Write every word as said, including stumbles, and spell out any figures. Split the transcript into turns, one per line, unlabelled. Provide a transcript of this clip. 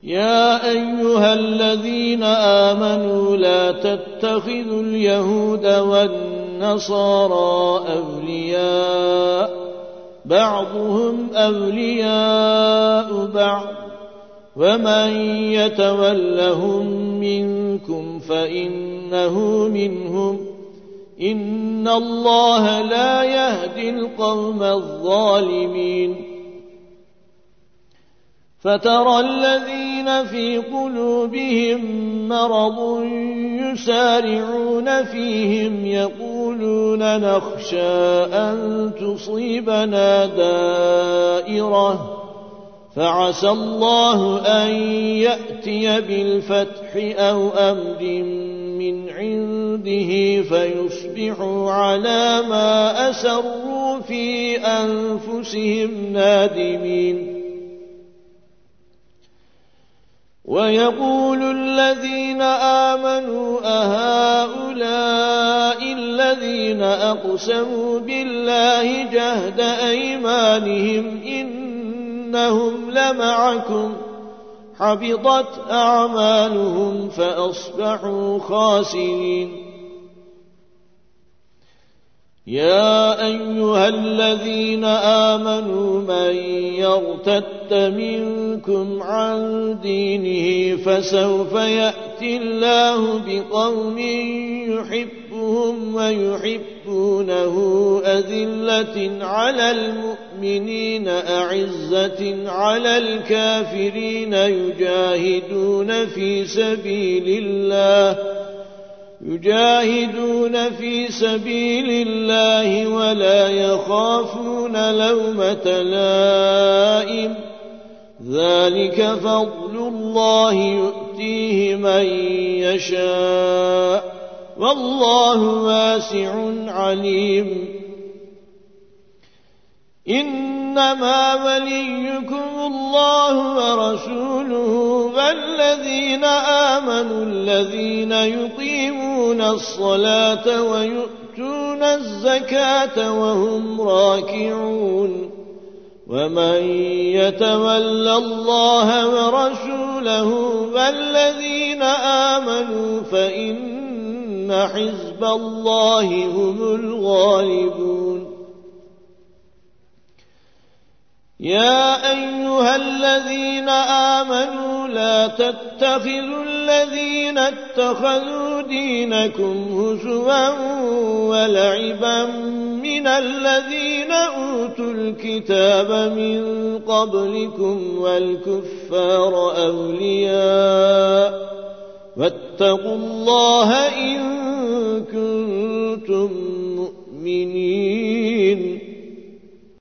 يا أيها الذين آمنوا لا تتخذوا اليهود والنصارى أولياء بعضهم أولياء بعض ومن يتولهم منكم فإنه منهم إن الله لا يهدي القوم الظالمين فترى الذين في قلوبهم مرض يسارعون فيهم يقولون نخشى أن تصيبنا دائرة فعسى الله أن يأتي بالفتح أو أمر من عنده فيصبحوا على ما أسروا في أنفسهم نادمين ويقول الذين آمنوا أهؤلاء الذين أقسموا بالله جهد أيمانهم إنهم لمعكم حبطت أعمالهم فأصبحوا خاسرين يا أيها الذين آمنوا من يرتد منكم عن دينه فسوف يأتي الله بقوم يحبهم ويحبونه أذلة على المؤمنين أعزة على الكافرين يجاهدون في سبيل الله يجاهدون في سبيل الله ولا يخافون لومة لائم ذلك فضل الله يؤتيه من يشاء والله واسع عليم إنما وليكم الله ورسوله والذين آمنوا الذين يقيمون الصلاة ويؤتون الزكاة وهم راكعون ومن يتول الله ورسوله والذين آمنوا فإن حزب الله هم الغالبون يا أيها الذين آمنوا لا تتخذوا الذين اتخذوا دينكم هزوا ولعبا من الذين أوتوا الكتاب من قبلكم والكفار أولياء واتقوا الله إن